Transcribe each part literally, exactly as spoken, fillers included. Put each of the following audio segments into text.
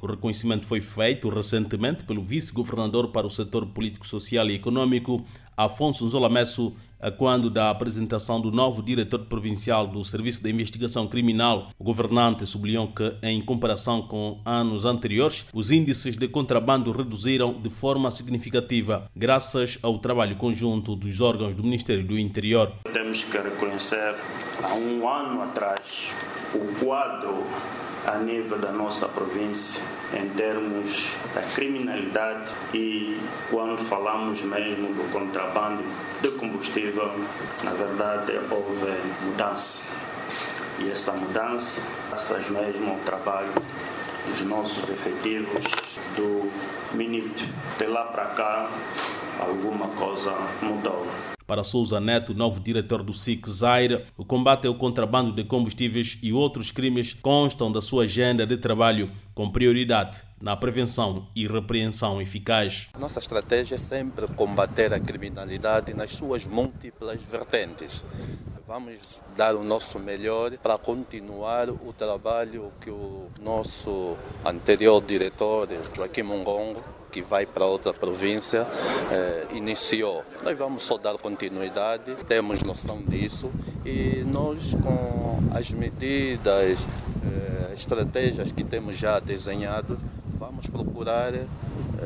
O reconhecimento foi feito recentemente pelo vice-governador para o setor político, social e econômico, Afonso Nzola Messo, quando da apresentação do novo diretor provincial do Serviço de Investigação Criminal. O governante sublinhou que, em comparação com anos anteriores, os índices de contrabando reduziram de forma significativa, graças ao trabalho conjunto dos órgãos do Ministério do Interior. Temos que reconhecer, há um ano atrás, o quadro a nível da nossa província em termos da criminalidade, e quando falamos mesmo do contrabando de combustível, na verdade houve mudança. E essa mudança, graças mesmo ao trabalho dos nossos efetivos do MINIT. De lá para cá, alguma coisa mudou. Para Sousa Neto, novo diretor do S I C Zaire, o combate ao contrabando de combustíveis e outros crimes constam da sua agenda de trabalho, com prioridade na prevenção e repreensão eficaz. Nossa estratégia é sempre combater a criminalidade nas suas múltiplas vertentes. Vamos dar o nosso melhor para continuar o trabalho que o nosso anterior diretor, Joaquim Mongongo, que vai para outra província, eh, iniciou. Nós vamos só dar continuidade, temos noção disso, e nós, com as medidas, eh, estratégias que temos já desenhado, vamos procurar eh,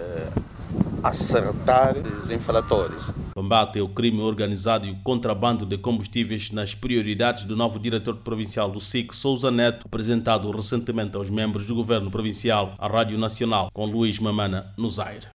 acertar os infratores. Combate ao crime organizado e o contrabando de combustíveis nas prioridades do novo diretor provincial do S I C, Sousa Neto, apresentado recentemente aos membros do governo provincial, à Rádio Nacional, com Luís Mamana, no Zaire.